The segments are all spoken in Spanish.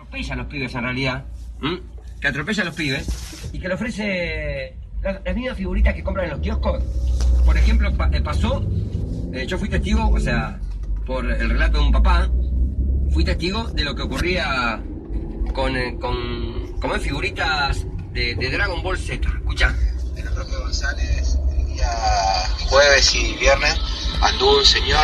atropella a los pibes en realidad. Que atropella a los pibes y que le ofrece las mismas figuritas que compran en los kioscos. Por ejemplo, pasó, yo fui testigo, o sea, por el relato de un papá, fui testigo de lo que ocurría con figuritas de Dragon Ball Z. Escuchá. En el Roque González, el día jueves y viernes, anduvo un señor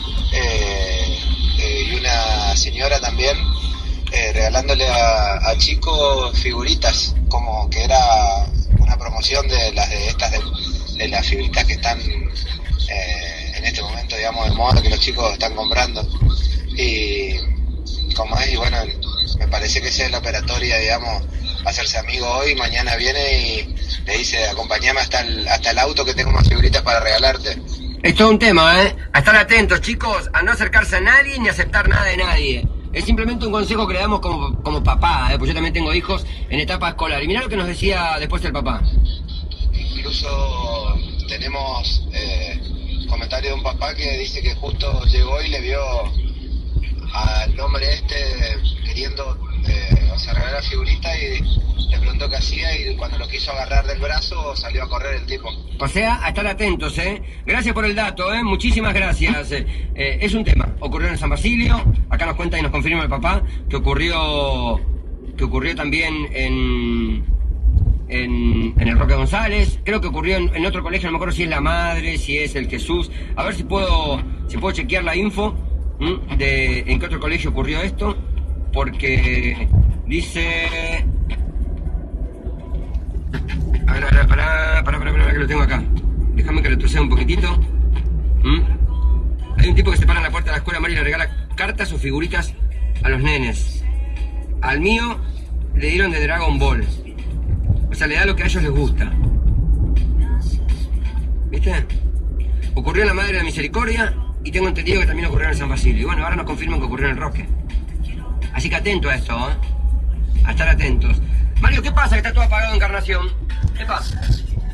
y una señora también regalándole a chicos figuritas, como que era una promoción de las figuritas que están en este momento, digamos, de moda, que los chicos están comprando. Y como es, y bueno, me parece que esa es la operatoria, digamos, hacerse amigo hoy, mañana viene y le dice, acompáñame hasta el auto que tengo más figuritas para regalarte. Es todo un tema, a estar atentos, chicos, a no acercarse a nadie ni aceptar nada de nadie. Es simplemente un consejo que le damos como papá, pues yo también tengo hijos en etapa escolar. Y mirá lo que nos decía después el papá. Incluso tenemos comentario de un papá que dice que justo llegó y le vio al hombre queriendo regalar la figurita y le preguntó qué hacía y cuando lo quiso agarrar del brazo salió a correr el tipo. O sea, a estar atentos, Gracias por el dato, muchísimas gracias. Es un tema, ocurrió en San Basilio, acá nos cuenta y nos confirma el papá que ocurrió también en el Roque González, creo que ocurrió en otro colegio, no me acuerdo si es La Madre, si es el Jesús, a ver si puedo chequear la info de en qué otro colegio ocurrió esto, porque dice... A ver, pará, que lo tengo acá. Déjame que retroceda un poquitito. Hay un tipo que se para en la puerta de la escuela, Mari, y le regala cartas o figuritas a los nenes. Al mío le dieron de Dragon Ball. O sea, le da lo que a ellos les gusta. ¿Viste? Ocurrió en la Madre de la Misericordia y tengo entendido que también ocurrió en San Basilio. Y bueno, ahora nos confirman que ocurrió en el Roque. Así que atento a esto, a estar atentos. Mario, ¿qué pasa que está todo apagado, Encarnación? ¿Qué pasa?